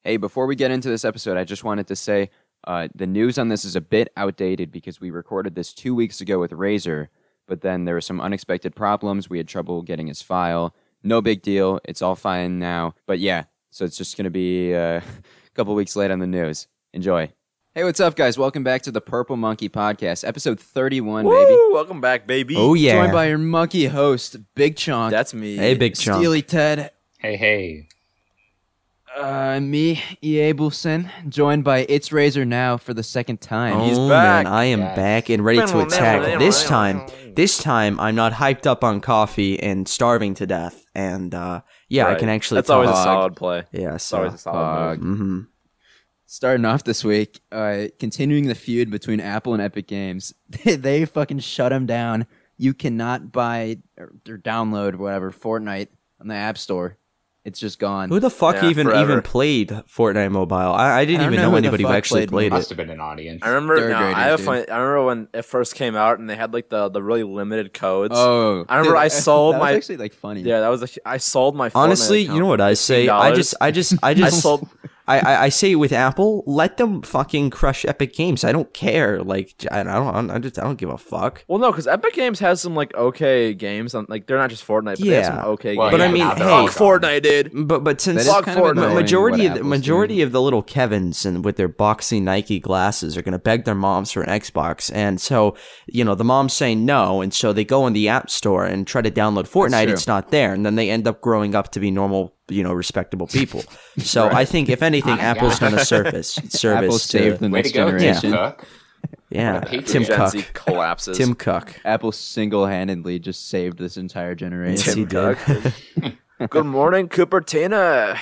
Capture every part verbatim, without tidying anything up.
Hey, before we get into this episode, I just wanted to say uh, the news on this is a bit outdated because we recorded this two weeks ago with Razor, but then there were some unexpected problems. We had trouble getting his file. No big deal. It's all fine now. But yeah, so it's just going to be uh, a couple weeks late on the news. Enjoy. Hey, what's up, guys? Welcome back to the Purple Monkey Podcast, episode thirty-one, Woo! baby. Welcome back, baby. Oh, yeah. Joined by your monkey host, Big Chonk. That's me. Hey, Big Chunk. Steely Ted. Hey, hey. Uh, me, E. Abelson, joined by It's Razor now for the second time. Oh, He's man, back. I am Yes. back and ready to attack. This time, this time, I'm not hyped up on coffee and starving to death. And, uh, yeah, I Right. can actually That's always a talk. solid play. Yeah, It's so. always a solid move. Mm-hmm. Starting off this week, uh, continuing the feud between Apple and Epic Games. They fucking shut them down. You cannot buy or, or download whatever Fortnite on the App Store. It's just gone. Who the fuck Yeah, even forever. even played Fortnite Mobile? I, I didn't I don't even know know who the anybody who fuck actually played played Must it. have been an audience. I remember. Third No, graders, I have dude. funny, I remember when it first came out and they had like the, the really limited codes. Oh, I remember I sold that my- Was actually like funny. Yeah, that was a, I sold my. Fortnite Honestly, account you know what I for say? fifteen I dollars. just, I just, I I just, sold. I, I, I say with Apple, let them fucking crush Epic Games. I don't care. Like, I don't, I just, I don't give a fuck. Well, no, because Epic Games has some like okay games. On, like they're not just Fortnite, but they have Yeah. some okay Well, games. But I yeah, mean, now they're hey- all fuck gone. Fortnite, dude. But but since That is Fuck kind of Fortnite. Ma- annoying majority what of the Apple's majority doing. of the little Kevins and with their boxy Nike glasses are gonna beg their moms for an Xbox, and so you know the mom's saying no, and so they go in the App Store and try to download Fortnite. true. It's not there, and then they end up growing up to be normal, you know, respectable people. So I think if anything, Ah, Apple's yeah. gonna surface service Apple saved to, the Way next to go, Tim generation. Cook. yeah, What a patriot. Tim Gen Z Cook, collapses. Tim Cook. Apple single-handedly just saved this entire generation. Yes, he did. Cook. Good morning, Cupertina.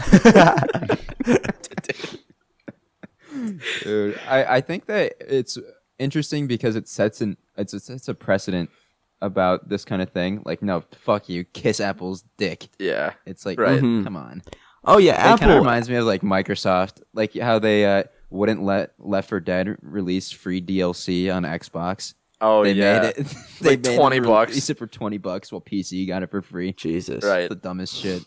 Dude, I, I think that it's interesting because it sets an it's it sets a precedent about this kind of thing. Like, no, fuck you, kiss Apple's dick. Yeah. It's like, Right. mhm, come on. Oh yeah, It kind of Apple. reminds me of like Microsoft, like how they uh, wouldn't let Left four Dead release free D L C on Xbox. Oh they yeah. made it. they Like made it twenty re- bucks. Released it for twenty bucks, while P C got it for free. Jesus. Right. It's the dumbest shit.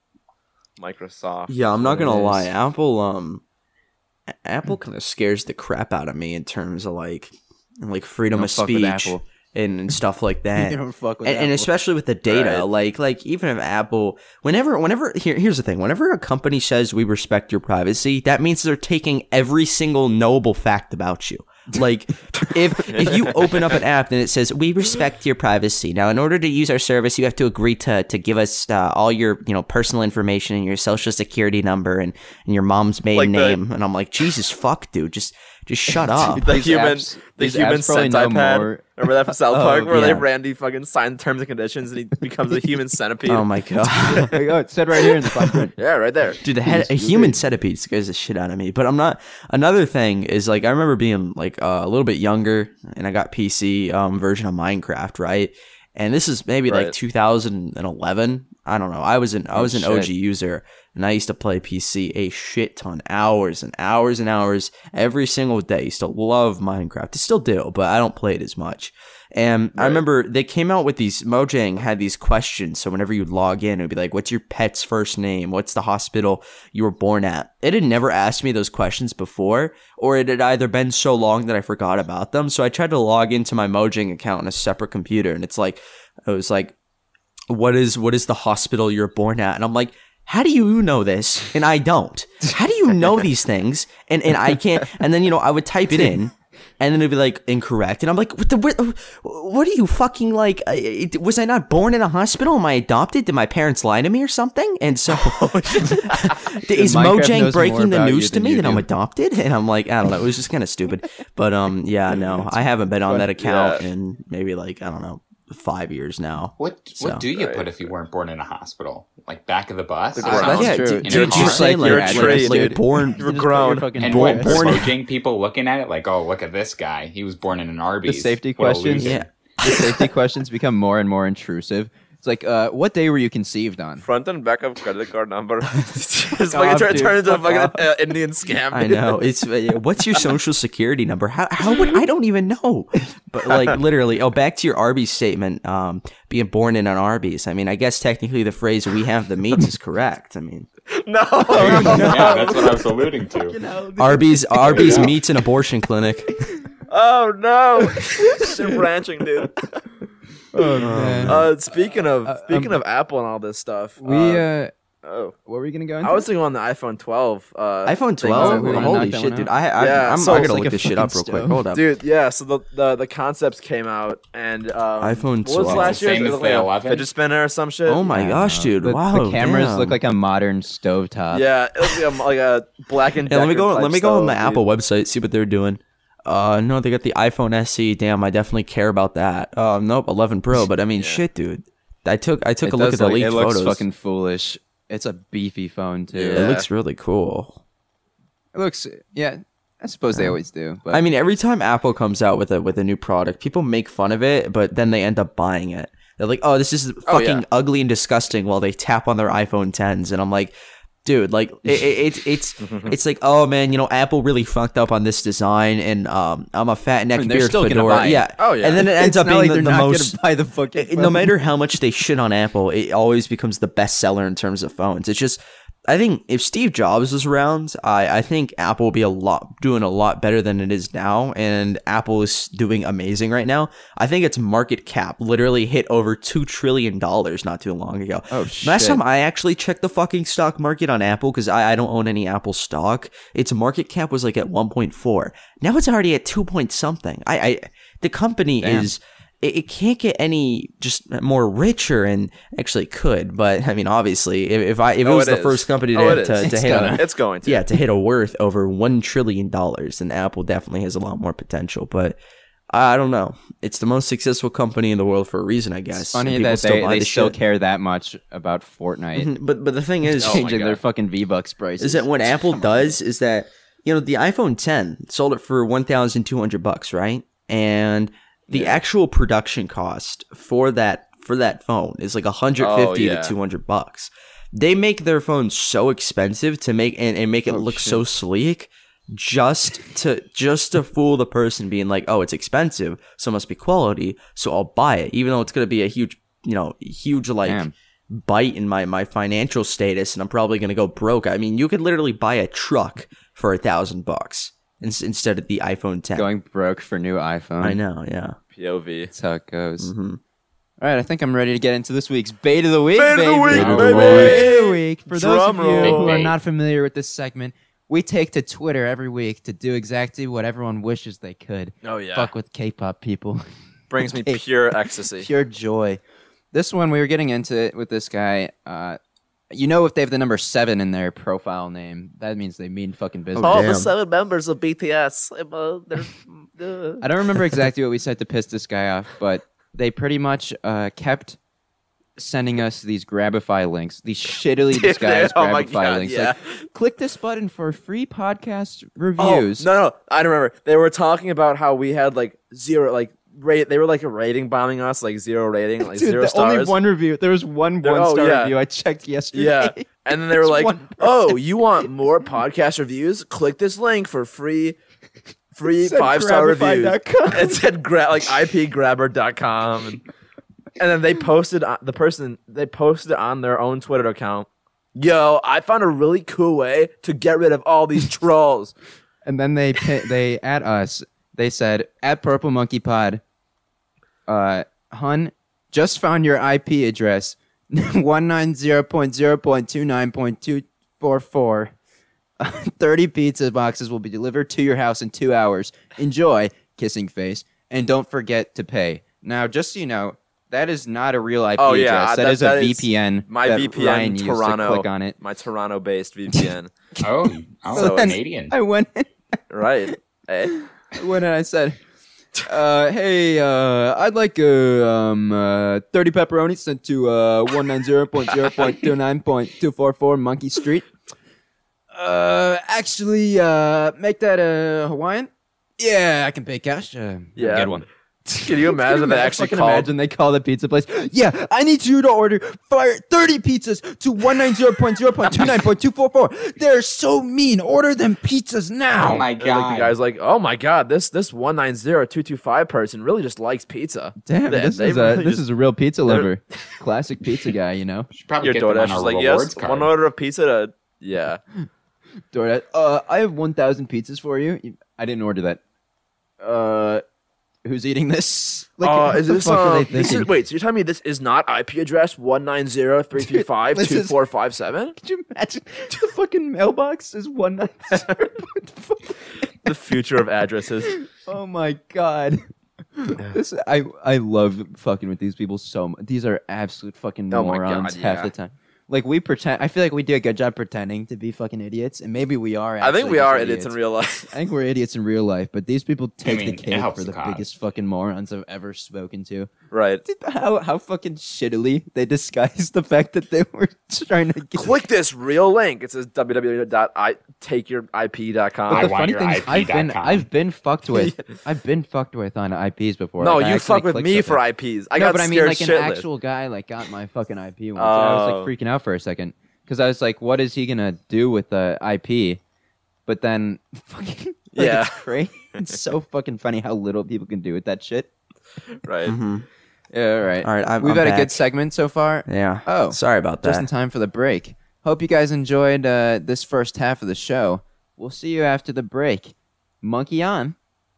Microsoft. Yeah, I'm not what it gonna is. lie. Apple, um, A- Apple kind of scares the crap out of me in terms of like, like freedom Don't of fuck with speech Apple. and, and stuff like You that. don't fuck with and, and Apple. especially with the data, Right. like, like even if Apple, whenever, whenever, here, here's the thing: whenever a company says we respect your privacy, that means they're taking every single knowable fact about you. Like, if if you open up an app and it says we respect your privacy. Now, in order to use our service, you have to agree to to give us uh, all your you know personal information and your social security number and, and your mom's maiden Like the- name. And I'm like, Jesus fuck, dude, just just shut up. the These human, apps- the these human apps probably know Sentai more- pad. Remember that from South Oh, Park, where yeah. they Randy fucking signed terms and conditions, and he becomes a human centipede. Oh my god. There you go. It's said right here in the fine print. Yeah, right there. Dude, the head, a human centipede scares the shit out of me. But I'm not. Another thing is like I remember being like uh, a little bit younger, and I got P C um, version of Minecraft, right? And this is maybe like Right. two thousand eleven. I don't know. I was an I was an shit. O G user, and I used to play P C a shit ton, hours and hours and hours every single day. I used to love Minecraft. I still do, but I don't play it as much. And I Right. remember they came out with these, Mojang had these questions. So whenever you'd log in, it would be like, what's your pet's first name? What's the hospital you were born at? It had never asked me those questions before, or it had either been so long that I forgot about them. So I tried to log into my Mojang account on a separate computer, and it's like, it was like, what is, what is the hospital you're born at? And I'm like, how do you know this? And I don't. How do you know these things? And, and I can't, and then, you know, I would type it in. And then it'd be like incorrect, and I'm like, "What the? What, what are you fucking like? uh, it- Was I not born in a hospital? Am I adopted? Did my parents lie to me or something?" And so, is Minecraft Mojang knows breaking more the about you news to than me you that I'm do. adopted? And I'm like, I don't know. It was just kind of stupid. But um, yeah, no, I haven't been on that account Yeah. in maybe like I don't know five years now. What So- what do you Right. put if you weren't born in a hospital? Like back of the bus? The Or ground. something? yeah, true. do, In do, a do you car? say like, You're a like, tree, like dude. born? You were grown. And Born- what, born- Mojang people looking at it like, oh, look at this guy. He was born in an The Arby's. safety What a questions. loser. Yeah. The safety questions become more and more intrusive. It's like, uh, what day were you conceived on? Front and back of credit card number. Just off, fucking turn, dude. turn into a Fuck fucking off. uh, Indian scam. I know. It's uh, what's your social security number? How how would I don't even know. But like literally, oh, back to your Arby's statement. Um, being born in an Arby's. I mean, I guess technically the phrase "we have the meats" is correct. I mean, No. Yeah, that's what I was alluding to. Arby's Arby's meats and abortion clinic. Oh no. They're branching, dude. Oh man. Uh, speaking of Uh, speaking um, of Apple and all this stuff. we uh, uh, oh, what were we gonna go into? I was thinking on the iPhone twelve. Uh, iPhone thing. twelve. we wanna Holy knock that shit, one dude! out? I, I Yeah, I'm, so I it's gotta like look a this shit up real fucking quick. stove. Hold up. Dude, yeah. So the, the the concepts came out, and um, iPhone What was twelve. last year? Same It as was the like a eleven? fidget spinner or some shit. Oh my I gosh, don't know. dude! The, Wow, the cameras damn. look like a modern stovetop. Yeah, it was like a, like a black and Yeah, let me Decker go. type Let me go on the stove, Apple dude. website, see what they're doing. Uh, no, they got the iPhone S E. Damn, I definitely care about that. Uh, nope, eleven Pro. But I mean, Yeah. shit, dude. I took I took It a look does at the look- leaked It looks photos. fucking foolish. It's a beefy phone too. It Yeah. looks really cool. It looks, yeah. I suppose they always do. But I mean, every time Apple comes out with a with a new product, people make fun of it, but then they end up buying it. They're like, "Oh, this is Oh, fucking yeah. ugly and disgusting," while they tap on their iPhone tens, and I'm like, "Dude, like, it, it, it's it's it's like, oh man, you know, Apple really fucked up on this design, and um, I'm a fat neck I mean, they're beard still gonna fedora, buy it. yeah, Oh, yeah. and then it ends it's up not being like the, they're the not most. gonna buy the fucking. it- no phone. matter how much they shit on Apple, it always becomes the best seller in terms of phones. It's just, I think if Steve Jobs was around, I, I think Apple would be a lot doing a lot better than it is now, and Apple is doing amazing right now. I think its market cap literally hit over two trillion dollars not too long ago. Oh Last shit. time I actually checked the fucking stock market on Apple, because I, I don't own any Apple stock, its market cap was like at one point four. Now it's already at two point something. I, I the company Damn. is. It, it can't get any just more richer, and actually it could, but I mean, obviously, if, if I if it Oh, was it the is. first company to, Oh, it to, is. to It's hit gonna- a, It's going to. yeah to hit a worth over one trillion dollars, then Apple definitely has a lot more potential. But I don't know, it's the most successful company in the world for a reason, I guess. It's funny and people that still they, buy they the still shit. care that much about Fortnite. Mhm, But but the thing is, Oh my Changing their God. fucking V Bucks prices. is that what Apple does is that, you know, the iPhone ten sold it for one thousand two hundred bucks, right? And the Yeah. actual production cost for that for that phone is like one hundred fifty Oh, yeah. to two hundred bucks. They make their phones so expensive to make and, and make it Oh, look shit. so sleek just to just to fool the person being like, "Oh, it's expensive, so it must be quality, so I'll buy it," even though it's going to be a huge, you know, huge like Damn. bite in my my financial status, and I'm probably gonna go broke. I mean, you could literally buy a truck for a thousand bucks ins- instead of the iPhone ten. Going broke for new iPhone. I know, yeah. P O V. That's how it goes. hmm All right, I think I'm ready to get into this week's bait of the week. Bait of the baby. week, Bait of the baby. Bait of the week. For those Drum of you roll. who are Bait. not familiar with this segment, we take to Twitter every week to do exactly what everyone wishes they could. Oh yeah. Fuck with K-pop people. Brings me Hey. pure ecstasy. Pure joy. This one, we were getting into it with this guy. Uh, you know, if they have the number seven in their profile name, that means they mean fucking business. Oh, damn. seven members of B T S. Uh, they're, uh, I don't remember exactly what we said to piss this guy off, but they pretty much uh, kept sending us these Grabify links, these shittily disguised oh my Grabify God, links. yeah. Like, click this button for free podcast Oh, reviews. no, no, I remember. They were talking about how we had like zero, like rate. They were like rating bombing us, like zero rating, like Dude, zero the stars. only one review. There was one There- one oh, star yeah. review I checked yesterday. Yeah, and then they were It's like, one person. "Oh, you want more podcast reviews? Click this link for free, free It said five star Grabify reviews." dot com. It said gra- like I P grabber dot com, and, and then they posted on, the person they posted on their own Twitter account. Yo, I found a really cool way to get rid of all these trolls. And then they pi- they at us. They said at Purple Monkey Pod. Uh, Hun, just found your I P address. one ninety dot zero dot two nine dot two four four. thirty pizza boxes will be delivered to your house in two hours. Enjoy, kissing face, and don't forget to pay. Now, just so you know, that is not a real I P Oh, yeah, address. That that- is that a is V P N. My that V P N Ryan used to Toronto. click on it. My Toronto-based V P N. Oh, oh So then- Canadian. I went in, Right. Hey. I went in and I said, uh, hey, uh, I'd like uh, um, uh, thirty pepperoni sent to uh, one ninety dot zero dot two nine dot two four four Monkey Street. Uh, actually, uh, make that uh, Hawaiian? Yeah, I can pay cash. Uh, Yeah. Get one. Can you imagine they actually fucking called? imagine they call the pizza place. Yeah, I need you to order fire thirty pizzas to one ninety point zero point two nine point two four four. They're so mean. Order them pizzas now. Oh my And, like, god. the guy's like, oh my god, this this one nine zero two two five person really just likes pizza. Damn, They- this they is a really this just- is a real pizza they're- lover. Classic pizza guy, you know. Should probably Your get them on DoorDash our is like, rewards yes, card. one order of pizza to yeah. DoorDash. Uh, I have one thousand pizzas for you. You- I didn't order that. Uh, who's eating this? Uh, what is the this, fuck are um, they this is thinking? wait? So you're telling me this is not I P address one nine zero three three five This two is- four five seven? Could you imagine? The fucking mailbox is one nine zero. The future of addresses. Oh my god. This I I love fucking with these people so much. These are absolute fucking Oh my morons God, half yeah. the time. Like we pretend. I feel like we do a good job pretending to be fucking idiots, and maybe we are. I think actually we just are idiots in real life. I think we're idiots in real life, but these people take mean, the it cake helps for the the cause. biggest fucking morons I've ever spoken to. Right. How how fucking shittily they disguise the fact that they were trying to get. Click this real link. It says w w w dot i take your i p dot com. But I the want funny your thing is, I P I've been dot com. I've been fucked with. I've been fucked with on I Ps before. No, Like, I you accidentally fuck with clicked me for something. I Ps. I no, got but I mean, scared like an shitless. actual guy, like got my fucking I P once. and I was Oh. like freaking out for a second because I was like, "What is he gonna do with the I P?" But then, fucking, like, Yeah. it's crazy. It's so fucking funny how little people can do with that shit. Right. Mm-hmm. Yeah, all right. All right, I'm- We've I'm had a back. good segment so far. Yeah. Oh, Sorry about just in that. time for the break. Hope you guys enjoyed uh, this first half of the show. We'll see you after the break. Monkey on.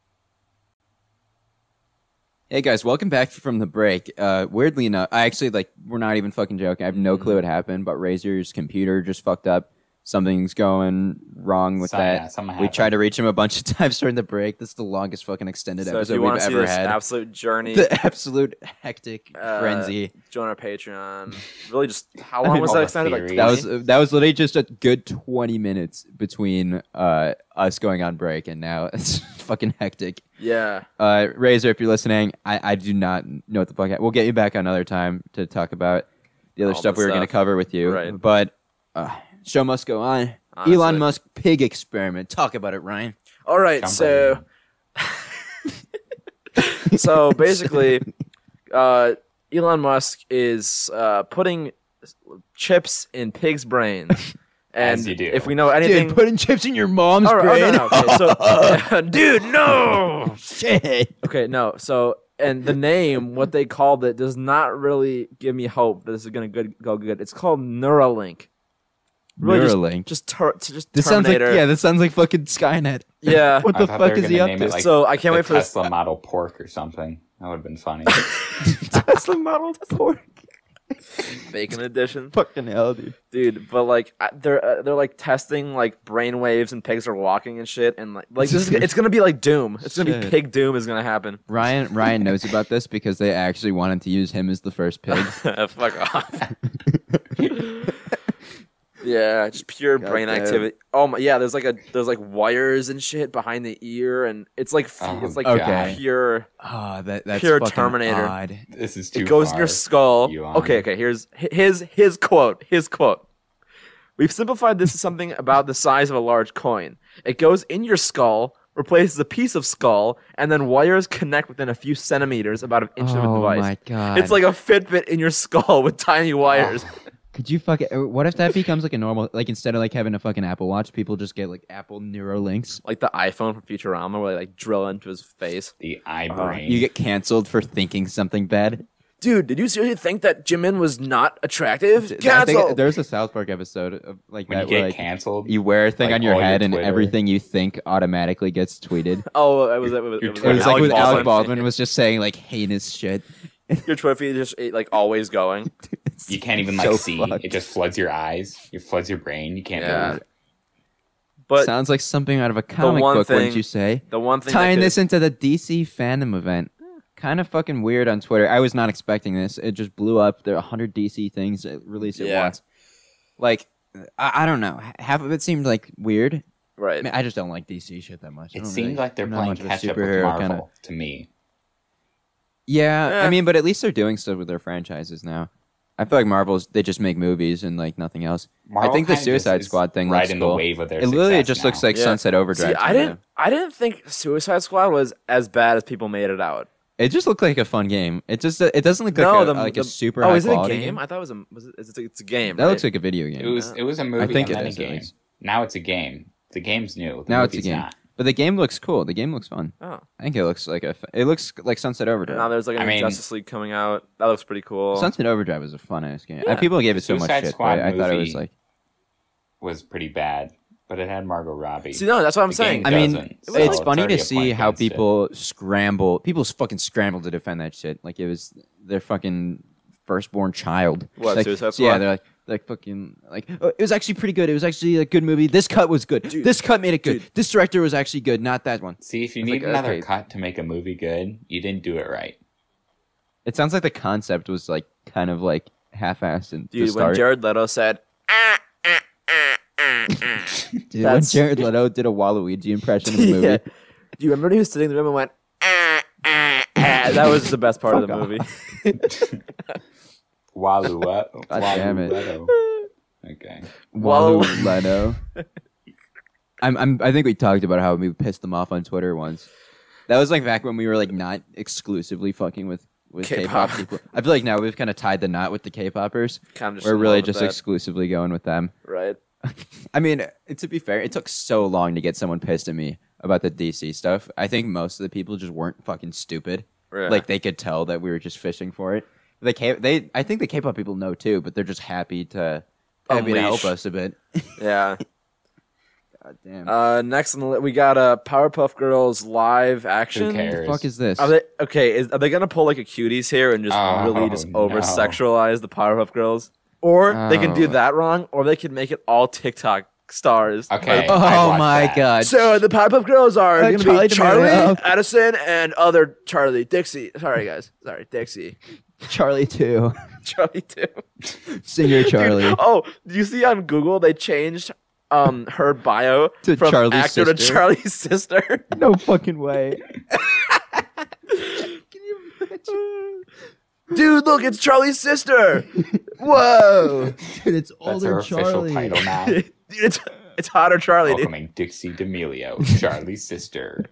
Hey guys, welcome back from the break. Uh, weirdly enough, I actually like we're not even fucking joking. I have no clue what happened, but Razor's computer just fucked up. Something's going wrong with So- that. yeah, something we happened. tried to reach him a bunch of times during the break. This is the longest fucking extended So if episode you we've want to see ever this had. absolute journey, The absolute hectic Uh, frenzy. join our Patreon. Really, just how I long mean, was all that the extended? Like theories. That twenty? was that was literally just a good twenty minutes between uh, us going on break, and now it's fucking hectic. yeah. Uh, Razor, if you're listening, I, I do not know what the fuck. We'll get you back another time to talk about the other All stuff the we were going to stuff. cover with you. Right. But uh, show must go on. Honestly. Elon Musk pig experiment. Talk about it, Ryan. All right, Jump so so basically, uh, Elon Musk is uh, putting chips in pigs' brains, and As you do. if we know anything, Dude, putting chips in your mom's All right, brain. oh, no, no, okay, so, dude, no. Shit. Okay, no. So, and the name, what they called it, does not really give me hope that this is gonna good, go good. It's called Neuralink. Really just- Neuralink. Just, ter- to just This sounds like Terminator. yeah. This sounds like fucking Skynet. Yeah. What I the thought they fuck were is he gonna up name to? it, like, So I can't the wait for this. Tesla Model Pork or something. That would have been funny. Tesla Model Pork. Bacon edition, Fucking hell, dude. dude. But like, I- they're uh, they're like testing like brain waves and pigs are walking and shit, and like like this is, it's gonna be like Doom. It's gonna be Shit. pig Doom is gonna happen. Ryan Ryan knows about this because they actually wanted to use him as the first pig. Fuck off. Yeah, just pure God brain damn. activity. Oh my, yeah. There's like a there's like wires and shit behind the ear, and it's like f- Oh, it's like Okay. pure. Oh, that that's Pure fucking Terminator. odd. This is too It goes in far, your skull. Elon. Okay, okay. Here's hi- his his quote. His quote. We've simplified this to something about the size of a large coin. It goes in your skull, replaces a piece of skull, and then wires connect within a few centimeters, about an inch of a Oh device. my god! It's like a Fitbit in your skull with tiny wires. could you fucking? What if that becomes like a normal? Like instead of like having a fucking Apple Watch, people just get like Apple Neuralinks. Like the iPhone from Futurama, where they like drill into his face. The eye Uh, brain. You get canceled for thinking something bad. Dude, did you seriously think that Jimin was not attractive? I Cancel. think there's a South Park episode of like when that you where get like canceled, you wear a thing like, on your all your head and Twitter- everything you think automatically gets tweeted. oh, it was it was, Your it was, It was Twitter- like with Alec Baldwin. Baldwin was just saying like heinous shit. Your Twitter feed is just like always going. you can't even like so see. fucked. It just floods your eyes. It floods your brain. You can't Yeah. move. But Sounds like something out of a comic one book, wouldn't thing- you say? the one thing Tying that could- this into the D C fandom event. Kind of fucking weird on Twitter. I was not expecting this. It just blew up. There are one hundred D C things released at Yeah. once. Like, I, I don't know. Half of it seemed like weird. I, right. mean, I just don't like D C shit that much. I It don't seems really- like they're I'm not playing much of a catch up with superhero Marvel kinda- to me. Yeah, Eh. I mean, but at least they're doing stuff with their franchises now. I feel like Marvel's they just make movies and like nothing else. Marvel I think the kind of just Suicide is Squad thing right looks in cool. the wave of their It literally success just looks now. like Yeah. Sunset Overdrive. See, I to me. didn't I didn't think Suicide Squad was as bad as people made it out. It just looked like a fun game. It just it doesn't look No, like, a, the- like the- a super Oh, high is it a quality game? I thought it was a. Was it, it's, a it's a game. That right? looks like a video game. It was it was a movie think and it then is, a at game. least. Now it's a game. The game's new. The Now it's a movie's game. Not. But the game looks cool. The game looks fun. Oh. I think it looks like a. f- It looks like Sunset And Overdrive. now there's like a I new mean- Justice League coming out. That looks pretty cool. Sunset Overdrive was a fun ass game. Uh, Yeah. people gave it so much Suicide shit, Squad but I thought it was movie- like. Was pretty bad, but it had Margot Robbie. See, no, that's what I'm The saying. game I mean, doesn't, it's so it's funny already to a see point how against it. people scramble. People fucking scramble to defend that shit. Like it was their fucking firstborn child. What, Like, Suicide Yeah, Squad? they're like, like fucking like. Oh, it was actually pretty good. It was actually a good movie. This cut was good. Dude. This cut made it good. Dude. This director was actually good. Not that one. See, if you It's need like, another okay. cut to make a movie good, you didn't do it right. It sounds like the concept was like kind of like half-assed and to Dude, when start. Jared Leto said, Dude, when That's- Jared Leto did a Waluigi impression in the movie. Yeah. Do you remember when he was sitting in the room and went, ah, ah, ah? That was the best part of the Fuck off. movie. Walua. God damn it. Waluletto. Okay. Walu- Walu Leno. I'm, I'm, I think we talked about how we pissed them off on Twitter once. That was like back when we were like not exclusively fucking with, with K-pop. K-pop people. I feel like now we've kind of tied the knot with the K-popers. Kind of We're really just just exclusively going with them. right. I mean, to be fair, it took so long to get someone pissed at me about the D C stuff. I think most of the people just weren't fucking stupid. right. Like they could tell that we were just fishing for it. The K, they, I think the K-pop people know too, but they're just happy to happy to help Unleash. us a bit. yeah. God damn. Uh, next on the li- we got a uh, Powerpuff Girls live action. Who cares? What the fuck is this? Are they okay? Is, are they gonna pull like a cuties here and just Oh, really just no. over sexualize the Powerpuff Girls? Or they can do Oh. that wrong, or they can make it all TikTok stars. Okay. Oh I'd watch my that. god. So the Powerpuff Girls are Uh, going to Charlie be Charlie, D'Amelio. Addison, and other Charlie, Dixie. Sorry guys, sorry Dixie, Charlie too. Charlie too. Singer Charlie. Dude, oh, do you see on Google they changed um her bio To from Charlie's actor to sister. Charlie's sister? No fucking way. Dude, look, it's Charlie's sister. Whoa, Dude, it's That's her official title now. dude, it's it's hotter Charlie. Dude. Welcoming Dixie D'Amelio, Charlie's sister.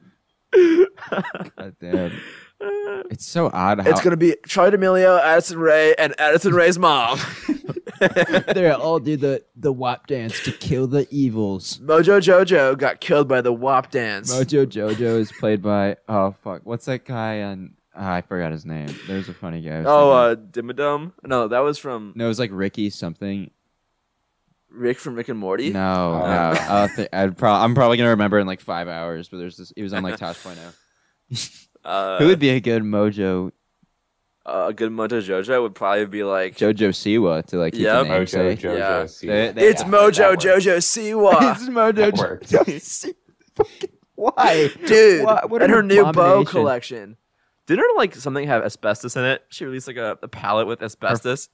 God damn. It's so odd how It's gonna be Charlie D'Amelio, Addison Ray, and Addison Ray's mom. they all do the the W A P dance to kill the evils. Mojo Jojo got killed by the W A P dance. Mojo Jojo is played by oh fuck, what's that guy on? ah, I forgot his name. There's a funny guy. I was Oh, thinking. uh, Dimmadome? No, that was from no, it was like Ricky something. Rick from Rick and Morty. No, Oh. no. I'll thi- I'd pro- I'm probably gonna remember in like five hours. But there's this. He was on like Tosh Point oh. Uh, Who would be a good Mojo uh, a good Mojo Jojo would probably be like Jojo Siwa to like keep Yep. the Mojo namesake? Jojo. Yeah. see They- that? they- it's Yeah, Mojo that works. Jojo Siwa, It's Mojo That Jo- works. Jojo. Fucking- Why, dude. What- what and an her new bow abomination. collection. Didn't her like something have asbestos in it? She released like a, a palette with asbestos.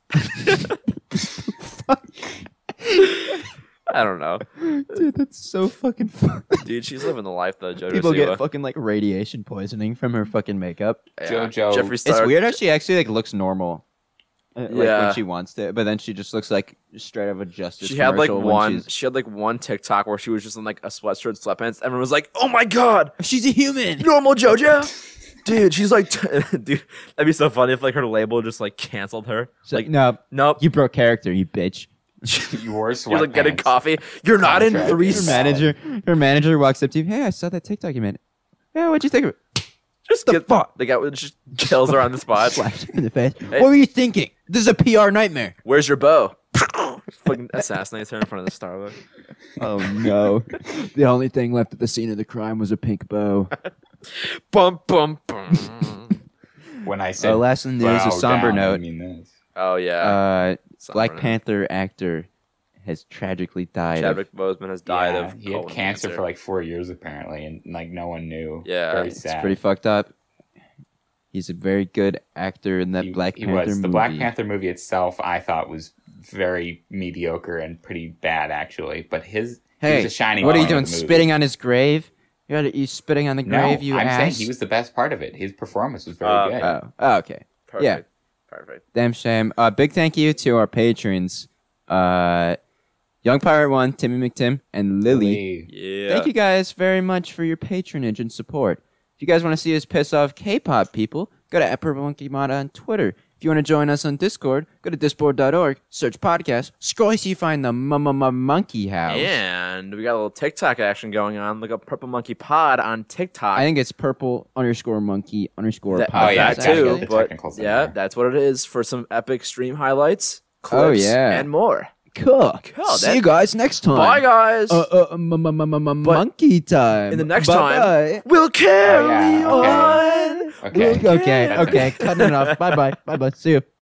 I don't know, Dude, that's so fucking fun. dude. She's living the life though. Jojo People Siwa. get fucking like radiation poisoning from her fucking makeup. Yeah. Jojo. Jeffree It's Star. weird how she actually like looks normal. uh, Like Yeah. when she wants to, but then she just looks like straight out of a Justice. She had like commercial when one. she's- She had like one TikTok where she was just in like a sweatshirt, sweatpants. Everyone was like, "Oh my god, She's a human. normal JoJo." Dude, she's like, dude, that'd be so funny if like her label just like canceled her. She's like, Like, no, nope, you broke character, you bitch. You wore you're like getting sweatpants. coffee. You're not in Contract. three. Her Her s- manager, her manager walks up to you. Hey, I saw that TikTok you made. Yeah, what'd you think of it? Just The get fuck? the guy just kills her on the spot. Slaps her in the face. What were you thinking? This is a P R nightmare. Where's your bow? Fucking assassinates her in front of the Starbucks. Oh no! The only thing left at the scene of the crime was a pink bow. Bum bum bum. When I said Uh, last in the news, a bow somber down, I note. mean this. Oh yeah. Uh, Black Somber. Panther actor has tragically died. of- Chadwick Boseman has died Yeah, of he had colon cancer, for like four years apparently, and like no one knew. Yeah. Very It's sad. It's pretty fucked up. He's a very good actor in that he, Black he Panther was. movie. The Black Panther movie itself, I thought was very mediocre and pretty bad actually. But his he Hey, was a shining. what are you point of doing? the movie. Spitting on his grave? You got you spitting on the No, grave? You I'm ass. saying he was the best part of it. His performance was very Uh, good. Oh, oh, okay. Perfect. Yeah. Perfect. Damn shame. Uh, big thank you to our patrons, uh, Young Pirate One, Timmy McTim, and Lily. Lee. Yeah. Thank you guys very much for your patronage and support. If you guys want to see us piss off K-pop people, go to at Purple Monkey Mod on Twitter. If you want to join us on Discord, go to discord dot org, search podcast, scroll so you find the Monkey House. And we got a little TikTok action going on. Look up Purple Monkey Pod on TikTok. I think it's purple underscore monkey underscore that, pod. Oh, yeah, that gotta too. get the But technicals in yeah, there. that's what it is for some epic stream highlights, Oh, clips, yeah. and more. Cool. Cool, See that- you guys next time. Bye, guys. Uh, uh, m- m- m- m- m- monkey time. In the next Bye-bye. time, we'll carry Oh, yeah, okay. on. Okay. Okay, That's- okay. Cutting it off. Bye bye. Bye bye. See you.